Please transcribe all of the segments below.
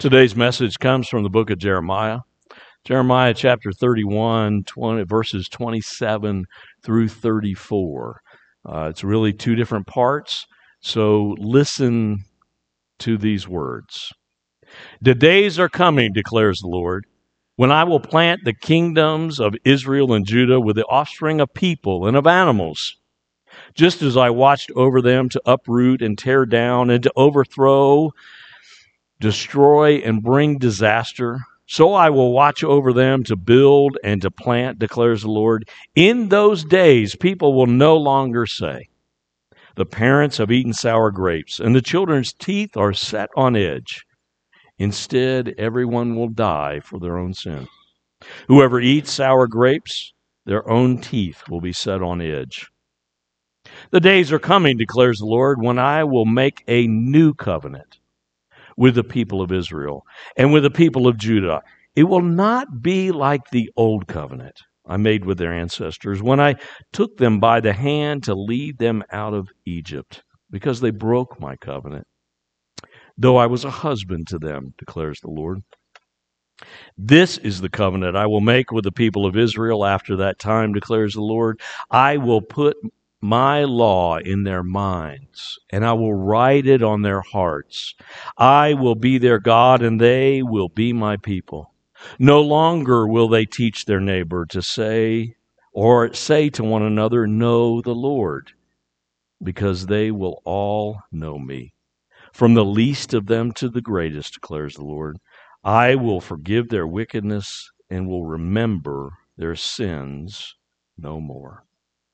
Today's message comes from the book of Jeremiah. Jeremiah chapter 31, verses 27 through 34. It's really two different parts, so listen to these words. The days are coming, declares the Lord, when I will plant the kingdoms of Israel and Judah with the offspring of people and of animals. Just as I watched over them to uproot and tear down and to overthrow, destroy, and bring disaster, so I will watch over them to build and to plant, declares the Lord. In those days, people will no longer say, the parents have eaten sour grapes, and the children's teeth are set on edge. Instead, everyone will die for their own sin. Whoever eats sour grapes, their own teeth will be set on edge. The days are coming, declares the Lord, when I will make a new covenant with the people of Israel and with the people of Judah. It will not be like the old covenant I made with their ancestors when I took them by the hand to lead them out of Egypt, because they broke my covenant, though I was a husband to them, declares the Lord. This is the covenant I will make with the people of Israel after that time, declares the Lord. I will put my law in their minds, and I will write it on their hearts. I will be their God, and they will be my people. No longer will they teach their neighbor to say to one another, know the Lord, because they will all know me, from the least of them to the greatest, declares the Lord. I will forgive their wickedness and will remember their sins no more.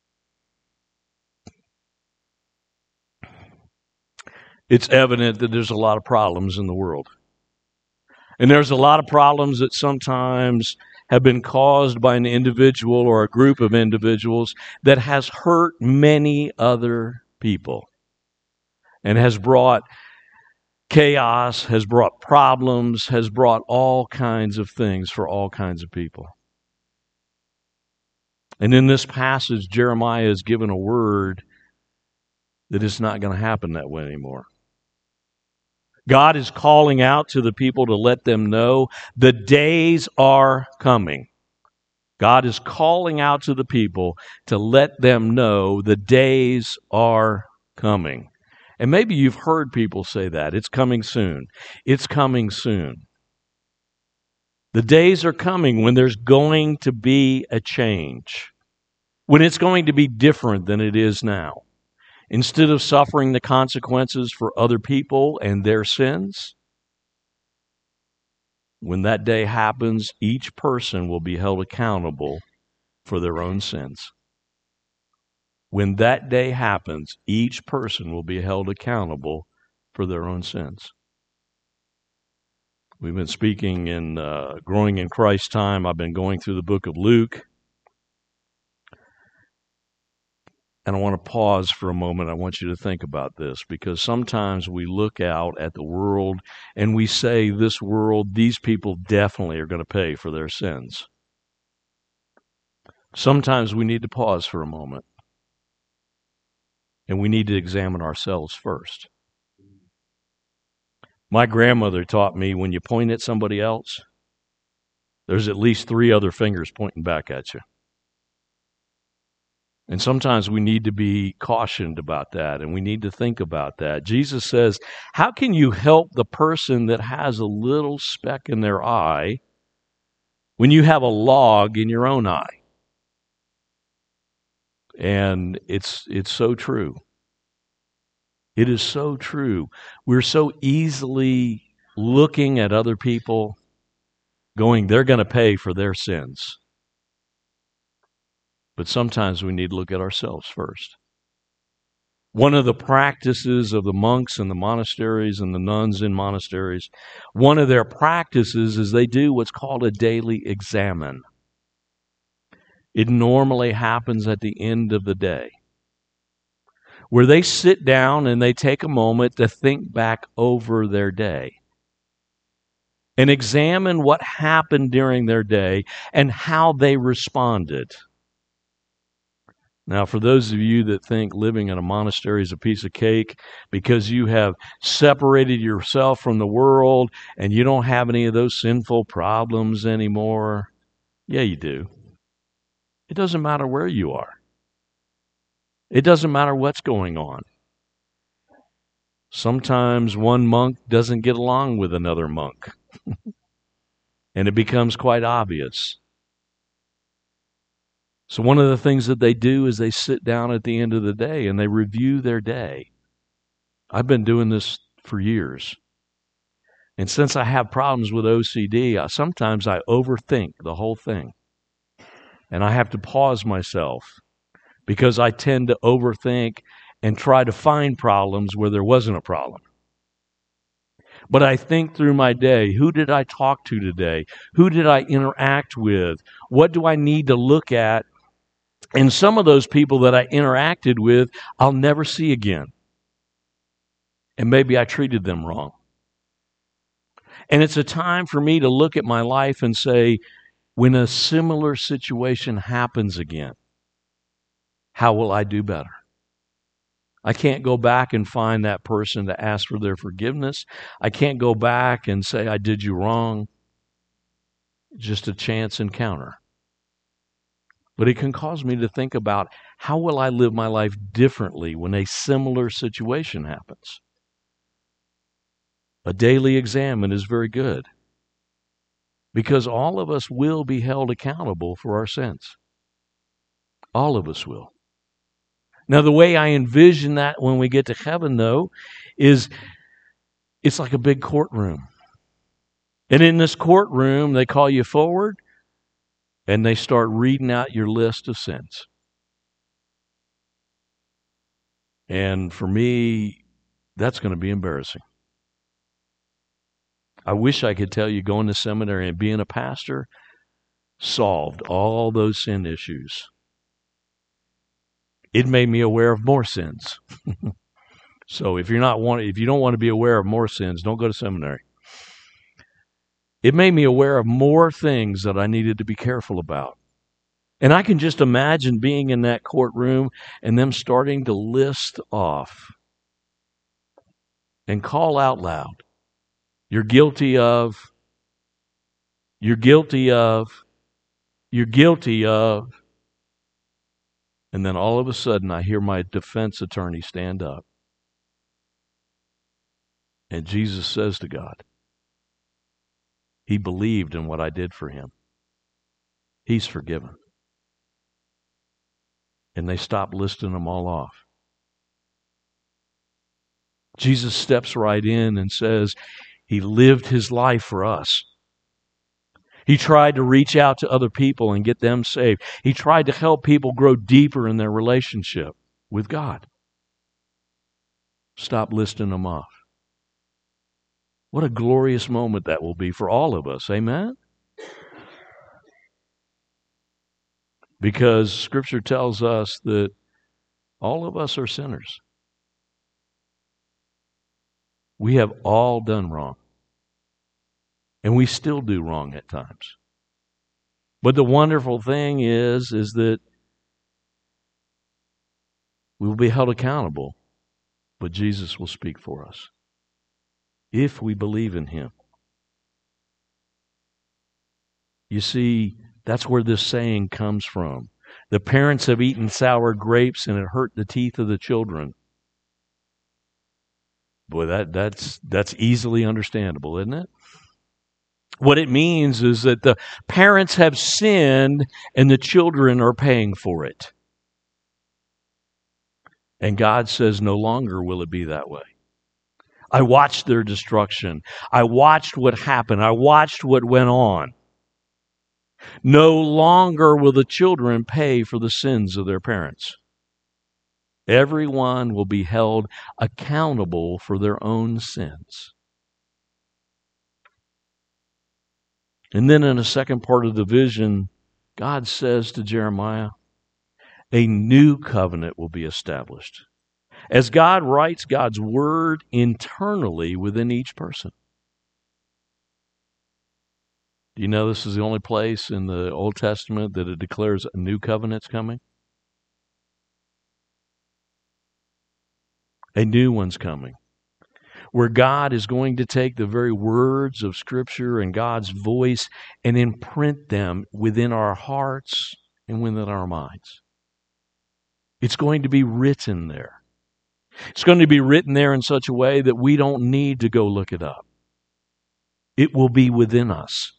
It's evident that there's a lot of problems in the world. And there's a lot of problems that sometimes have been caused by an individual or a group of individuals that has hurt many other people and has brought chaos, has brought problems, has brought all kinds of things for all kinds of people. And in this passage, Jeremiah is given a word that it's not going to happen that way anymore. God is calling out to the people to let them know the days are coming. God is calling out to the people to let them know the days are coming. And maybe you've heard people say that. It's coming soon. It's coming soon. The days are coming when there's going to be a change, when it's going to be different than it is now. Instead of suffering the consequences for other people and their sins, when that day happens, each person will be held accountable for their own sins. When that day happens, each person will be held accountable for their own sins. We've been speaking in Growing in Christ time. I've been going through the book of Luke. And I want to pause for a moment. I want you to think about this, because sometimes we look out at the world and we say, this world, these people definitely are going to pay for their sins. Sometimes we need to pause for a moment and we need to examine ourselves first. My grandmother taught me when you point at somebody else, there's at least 3 other fingers pointing back at you. And sometimes we need to be cautioned about that, and we need to think about that. Jesus says, how can you help the person that has a little speck in their eye when you have a log in your own eye? And it's so true. It is so true. We're so easily looking at other people, going, they're going to pay for their sins. But sometimes we need to look at ourselves first. One of the practices of the monks in the monasteries and the nuns in monasteries, one of their practices is they do what's called a daily examen. It normally happens at the end of the day, where they sit down and they take a moment to think back over their day and examine what happened during their day and how they responded. Now, for those of you that think living in a monastery is a piece of cake because you have separated yourself from the world and you don't have any of those sinful problems anymore, yeah, you do. It doesn't matter where you are. It doesn't matter what's going on. Sometimes one monk doesn't get along with another monk, and it becomes quite obvious. So one of the things that they do is they sit down at the end of the day and they review their day. I've been doing this for years. And since I have problems with OCD, sometimes I overthink the whole thing. And I have to pause myself because I tend to overthink and try to find problems where there wasn't a problem. But I think through my day, who did I talk to today? Who did I interact with? What do I need to look at? And some of those people that I interacted with, I'll never see again. And maybe I treated them wrong. And it's a time for me to look at my life and say, when a similar situation happens again, how will I do better? I can't go back and find that person to ask for their forgiveness. I can't go back and say, I did you wrong. Just a chance encounter. But it can cause me to think about, how will I live my life differently when a similar situation happens? A daily examine is very good because all of us will be held accountable for our sins. All of us will. Now, the way I envision that when we get to heaven, though, is it's like a big courtroom. And in this courtroom, they call you forward and they start reading out your list of sins. And for me, that's going to be embarrassing. I wish I could tell you going to seminary and being a pastor solved all those sin issues. It made me aware of more sins. So if you don't want to be aware of more sins, don't go to seminary. It made me aware of more things that I needed to be careful about. And I can just imagine being in that courtroom and them starting to list off and call out loud, you're guilty of, you're guilty of, you're guilty of. And then all of a sudden I hear my defense attorney stand up. And Jesus says to God, he believed in what I did for him. He's forgiven. And they stop listing them all off. Jesus steps right in and says he lived his life for us. He tried to reach out to other people and get them saved. He tried to help people grow deeper in their relationship with God. Stop listing them off. What a glorious moment that will be for all of us. Amen? Because Scripture tells us that all of us are sinners. We have all done wrong. And we still do wrong at times. But the wonderful thing is that we will be held accountable, but Jesus will speak for us if we believe in him. You see, that's where this saying comes from. The parents have eaten sour grapes and it hurt the teeth of the children. Boy, that's easily understandable, isn't it? What it means is that the parents have sinned and the children are paying for it. And God says, no longer will it be that way. I watched their destruction. I watched what happened. I watched what went on. No longer will the children pay for the sins of their parents. Everyone will be held accountable for their own sins. And then in the second part of the vision, God says to Jeremiah, a new covenant will be established as God writes God's word internally within each person. Do you know this is the only place in the Old Testament that it declares a new covenant's coming? A new one's coming, where God is going to take the very words of Scripture and God's voice and imprint them within our hearts and within our minds. It's going to be written there. It's going to be written there in such a way that we don't need to go look it up. It will be within us.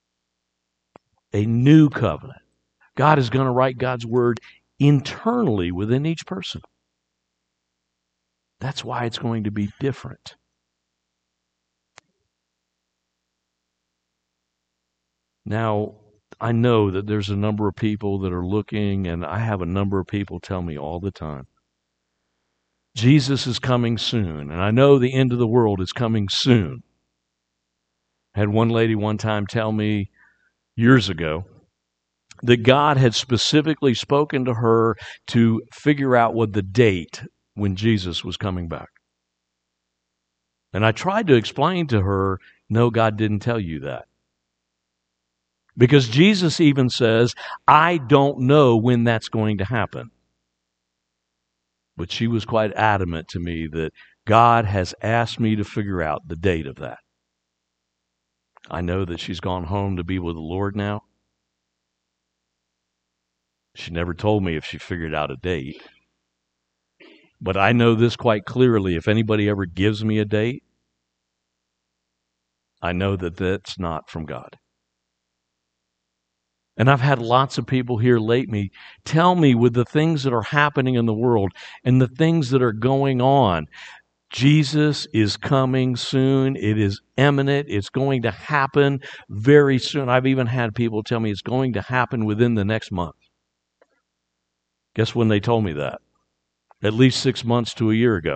A new covenant. God is going to write God's word internally within each person. That's why it's going to be different. Now, I know that there's a number of people that are looking, and I have a number of people tell me all the time, Jesus is coming soon, and I know the end of the world is coming soon. I had one lady one time tell me years ago that God had specifically spoken to her to figure out what the date when Jesus was coming back. And I tried to explain to her, no, God didn't tell you that. Because Jesus even says, I don't know when that's going to happen. But she was quite adamant to me that God has asked me to figure out the date of that. I know that she's gone home to be with the Lord now. She never told me if she figured out a date. But I know this quite clearly. If anybody ever gives me a date, I know that that's not from God. And I've had lots of people here lately tell me, with the things that are happening in the world and the things that are going on, Jesus is coming soon. It is imminent. It's going to happen very soon. I've even had people tell me it's going to happen within the next month. Guess when they told me that? At least 6 months to a year ago.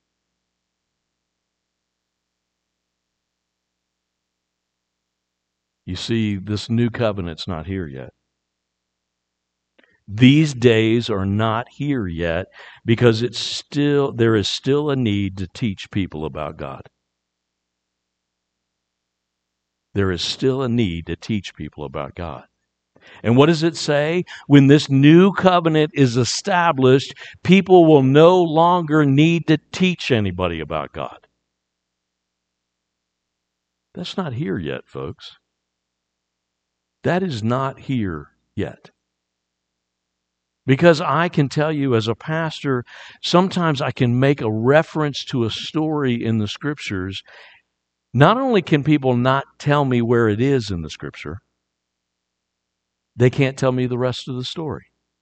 You see, this new covenant's not here yet. These days are not here yet because there is still a need to teach people about God. There is still a need to teach people about God. And what does it say? When this new covenant is established, people will no longer need to teach anybody about God. That's not here yet, folks. That is not here yet. Because I can tell you as a pastor, sometimes I can make a reference to a story in the Scriptures. Not only can people not tell me where it is in the Scripture, they can't tell me the rest of the story.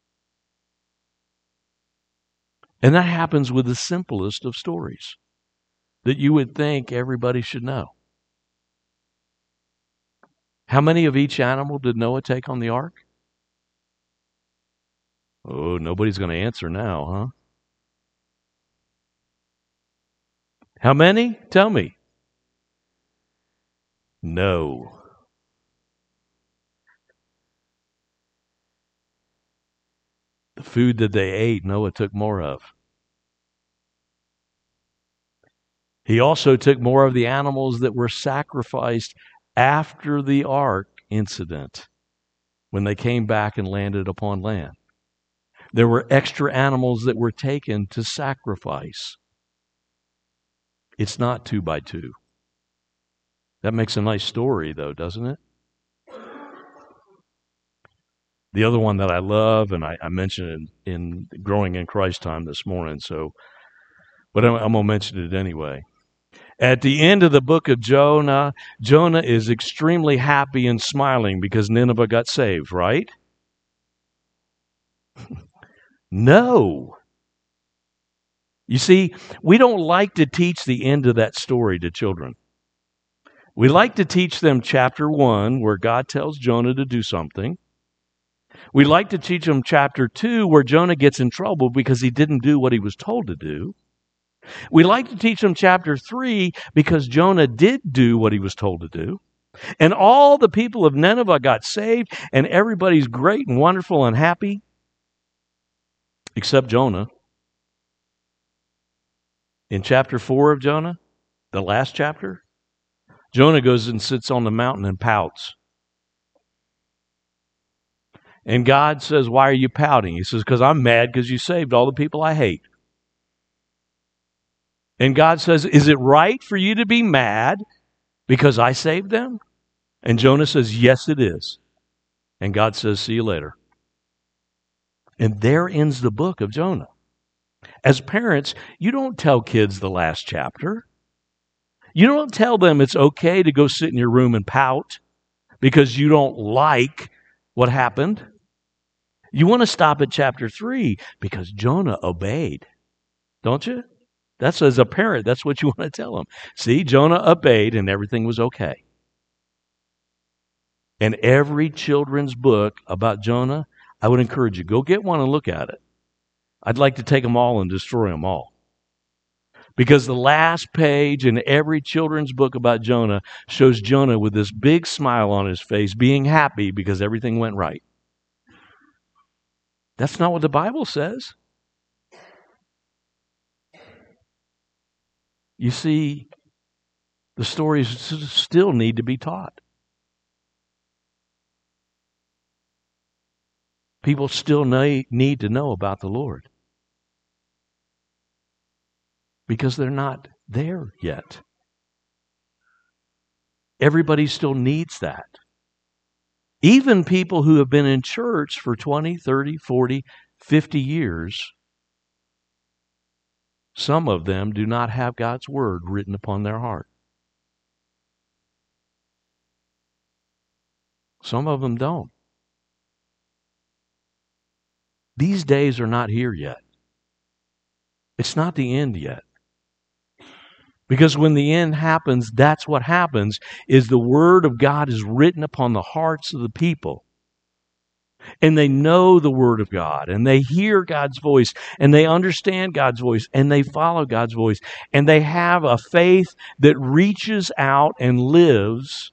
And that happens with the simplest of stories that you would think everybody should know. How many of each animal did Noah take on the ark? Oh, nobody's going to answer now, huh? How many? Tell me. No. The food that they ate, Noah took more of. He also took more of the animals that were sacrificed after the ark incident when they came back and landed upon land. There were extra animals that were taken to sacrifice. It's not 2 by 2. That makes a nice story, though, doesn't it? The other one that I love, and I mentioned it in Growing in Christ time this morning, but I'm going to mention it anyway. At the end of the book of Jonah, Jonah is extremely happy and smiling because Nineveh got saved, right? No. You see, we don't like to teach the end of that story to children. We like to teach them chapter 1, where God tells Jonah to do something. We like to teach them chapter 2, where Jonah gets in trouble because he didn't do what he was told to do. We like to teach them chapter 3 because Jonah did do what he was told to do. And all the people of Nineveh got saved, and everybody's great and wonderful and happy, except Jonah. In chapter 4 of Jonah, the last chapter, Jonah goes and sits on the mountain and pouts. And God says, why are you pouting? He says, because I'm mad because you saved all the people I hate. And God says, is it right for you to be mad because I saved them? And Jonah says, yes, it is. And God says, see you later. And there ends the book of Jonah. As parents, you don't tell kids the last chapter. You don't tell them it's okay to go sit in your room and pout because you don't like what happened. You want to stop at chapter 3 because Jonah obeyed, don't you? That's, as a parent, that's what you want to tell them. See, Jonah obeyed and everything was okay. And every children's book about Jonah, I would encourage you, go get one and look at it. I'd like to take them all and destroy them all. Because the last page in every children's book about Jonah shows Jonah with this big smile on his face, being happy because everything went right. That's not what the Bible says. You see, the stories still need to be taught. People still need to know about the Lord. Because they're not there yet. Everybody still needs that. Even people who have been in church for 20, 30, 40, 50 years, some of them do not have God's word written upon their heart. Some of them don't. These days are not here yet. It's not the end yet. Because when the end happens, that's what happens, is the word of God is written upon the hearts of the people. And they know the word of God, and they hear God's voice, and they understand God's voice, and they follow God's voice. And they have a faith that reaches out and lives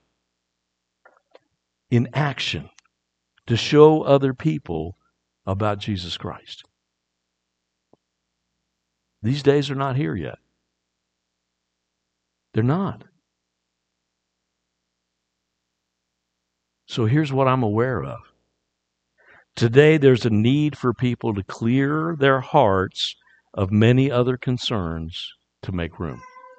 in action to show other people about Jesus Christ. These days are not here yet. They're not. So here's what I'm aware of. Today there's a need for people to clear their hearts of many other concerns to make room.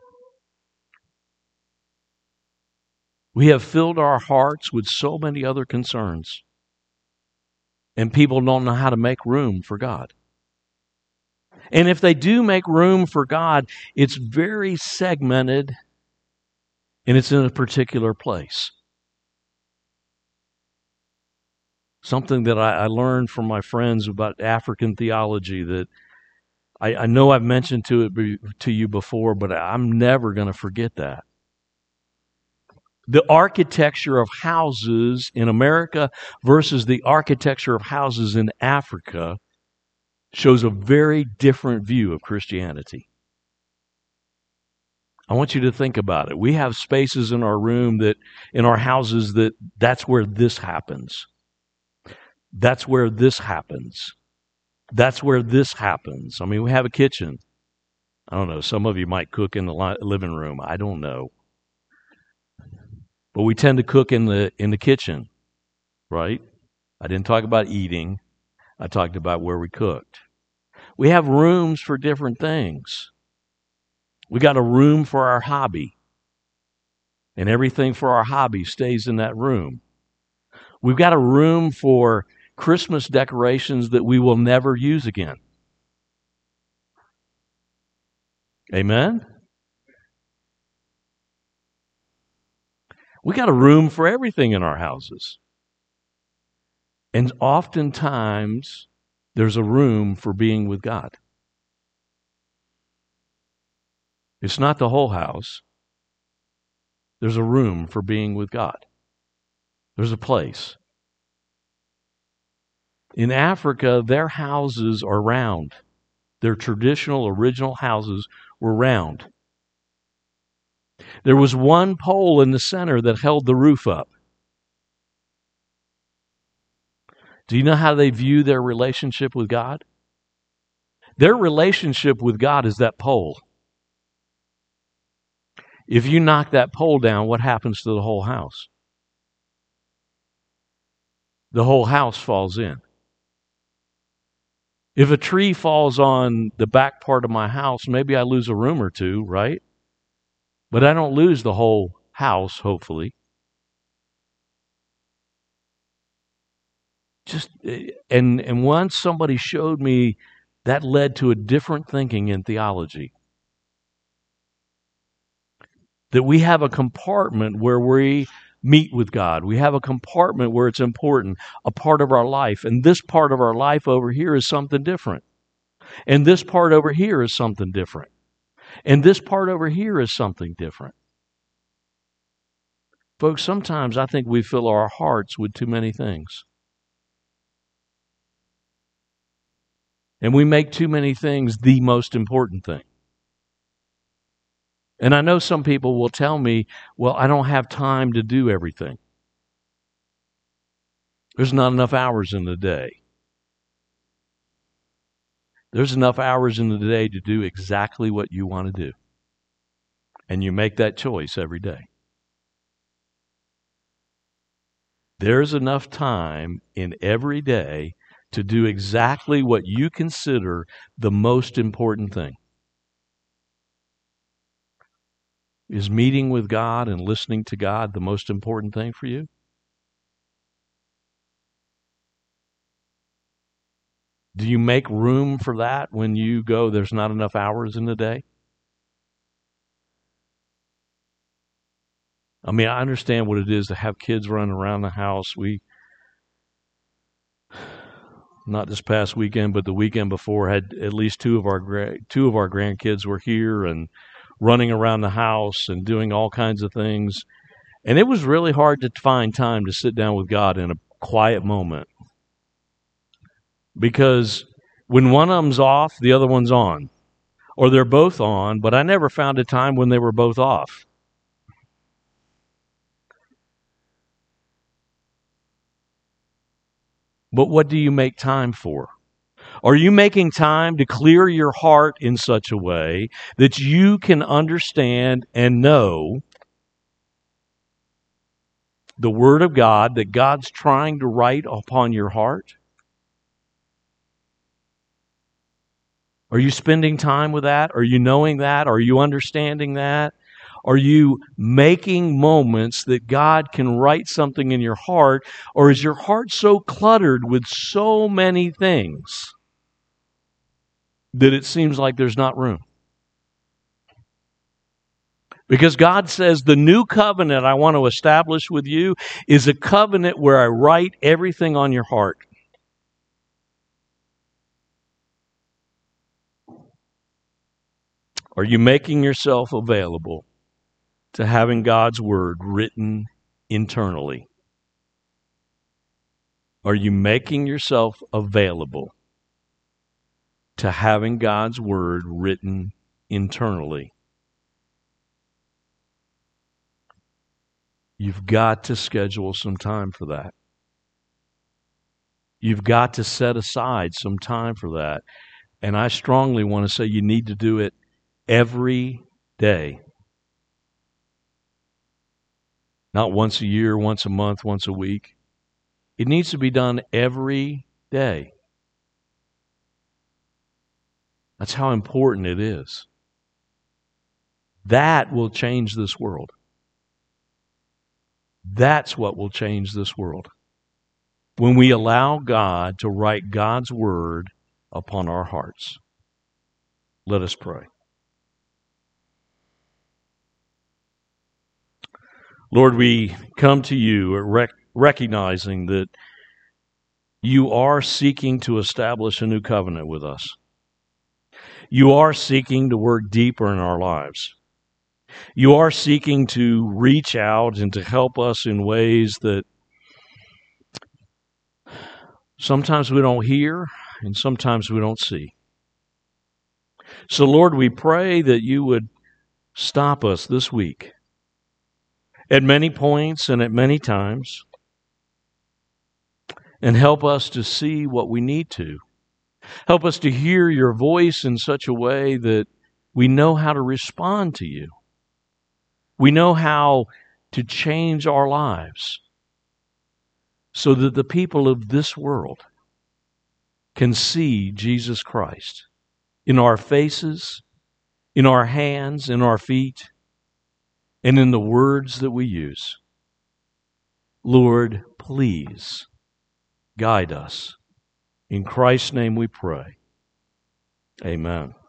We have filled our hearts with so many other concerns, and people don't know how to make room for God. And if they do make room for God, it's very segmented, and it's in a particular place. Something that I learned from my friends about African theology that I know I've mentioned to you before, but I'm never going to forget that. The architecture of houses in America versus the architecture of houses in Africa shows a very different view of Christianity. I want you to think about it. We have spaces in our room in our houses that's where this happens. That's where this happens. That's where this happens. I mean, we have a kitchen. I don't know. Some of you might cook in the living room. I don't know. But we tend to cook in the kitchen, right? I didn't talk about eating. I talked about where we cooked. We have rooms for different things. We got a room for our hobby. And everything for our hobby stays in that room. We've got a room for Christmas decorations that we will never use again. Amen? We got a room for everything in our houses. And oftentimes, there's a room for being with God. It's not the whole house. There's a room for being with God. There's a place. In Africa, their houses are round. Their traditional, original houses were round. There was one pole in the center that held the roof up. Do you know how they view their relationship with God? Their relationship with God is that pole. If you knock that pole down, what happens to the whole house? The whole house falls in. If a tree falls on the back part of my house, maybe I lose a room or two, right? But I don't lose the whole house, hopefully. And once somebody showed me, that led to a different thinking in theology. That we have a compartment where we meet with God. We have a compartment where it's important, a part of our life. And this part of our life over here is something different. And this part over here is something different. And this part over here is something different. Folks, sometimes I think we fill our hearts with too many things. And we make too many things the most important thing. And I know some people will tell me, well, I don't have time to do everything. There's not enough hours in the day. There's enough hours in the day to do exactly what you want to do. And you make that choice every day. There's enough time in every day to do exactly what you consider the most important thing. Is meeting with God and listening to God the most important thing for you? Do you make room for that when you go, there's not enough hours in the day? I mean, I understand what it is to have kids running around the house. Not this past weekend, but the weekend before, had at least two of our grandkids were here and running around the house and doing all kinds of things. And it was really hard to find time to sit down with God in a quiet moment. Because when one of them's off, the other one's on. Or they're both on, but I never found a time when they were both off. But what do you make time for? Are you making time to clear your heart in such a way that you can understand and know the Word of God that God's trying to write upon your heart? Are you spending time with that? Are you knowing that? Are you understanding that? Are you making moments that God can write something in your heart? Or is your heart so cluttered with so many things that it seems like there's not room? Because God says the new covenant I want to establish with you is a covenant where I write everything on your heart. Are you making yourself available to having God's Word written internally? Are you making yourself available to having God's Word written internally? You've got to schedule some time for that. You've got to set aside some time for that. And I strongly want to say you need to do it every day. Not once a year, once a month, once a week. It needs to be done every day. That's how important it is. That will change this world. That's what will change this world. When we allow God to write God's Word upon our hearts. Let us pray. Lord, we come to you recognizing that you are seeking to establish a new covenant with us. You are seeking to work deeper in our lives. You are seeking to reach out and to help us in ways that sometimes we don't hear and sometimes we don't see. So, Lord, we pray that you would stop us this week at many points and at many times and help us to see what we need to. Help us to hear your voice in such a way that we know how to respond to you. We know how to change our lives so that the people of this world can see Jesus Christ in our faces, in our hands, in our feet, and in the words that we use. Lord, please guide us. In Christ's name we pray. Amen.